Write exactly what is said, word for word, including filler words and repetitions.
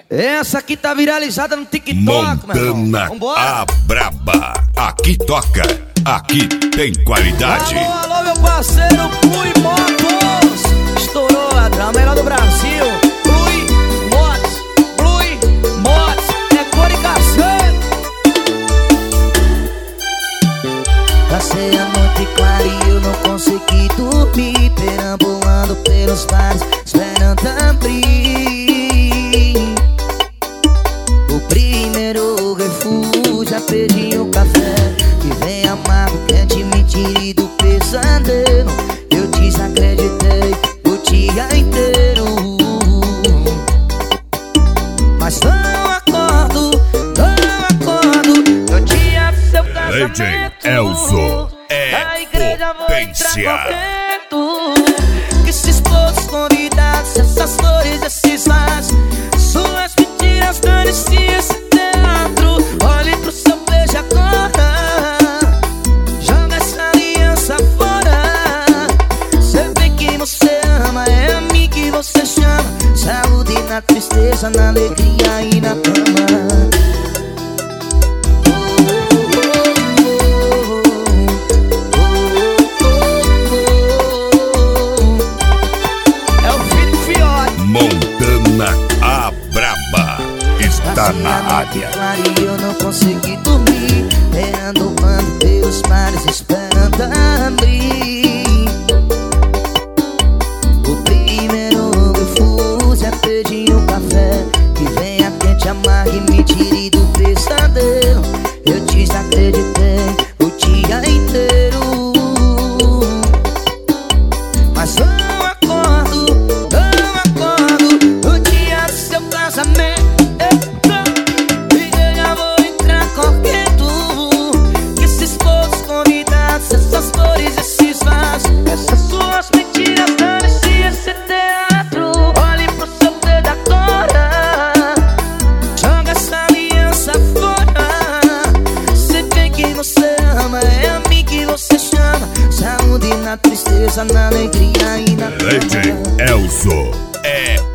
Essa aqui tá viralizada no TikTok, Montana a braba. Aqui toca, aqui tem qualidade. Alô, alô, meu parceiro Plui Motos. Estourou a drama, melhor do Brasil. Plui Motos, Plui Motos. É cor e cacete. Passei a noite clara e eu não consegui dormir, perambulando pelos bares, esperando abrir. O primeiro refúgio, pedi um café que vem amargo, quente, me tire do pesadelo. Eu desacreditei o dia inteiro, mas não acordo, não acordo no dia do seu casamento. D J Elzo é potência. Que esses todos convidados, essas flores, esses vasos, suas mentiras, dane-se esse teatro. Olhe pro seu beijo agora, joga essa aliança fora. Cê vê que você ama, é a mim que você chama. Saúde na tristeza, na alegria e na cama. Montana a braba está na área. E eu não consegui dormir, perambulando pelos mares, esperando abrir. O primeiro refúgio é pedir um café que venha quente, amargue e me tire do pesadelo. Eu desacreditei o dia inteiro, mas não acordo, não acordo no dia do seu casamento. E eu já vou entrar correndo. Que esses todos convidados, essas flores, esses vasos, essas suas mentiras, dane-se esse teatro. Olhe pro seu dedo agora, joga essa aliança fora. Cê vê que você ama, é a mim que você chama. Saúde na tristeza, na alegria e na D J Elzo é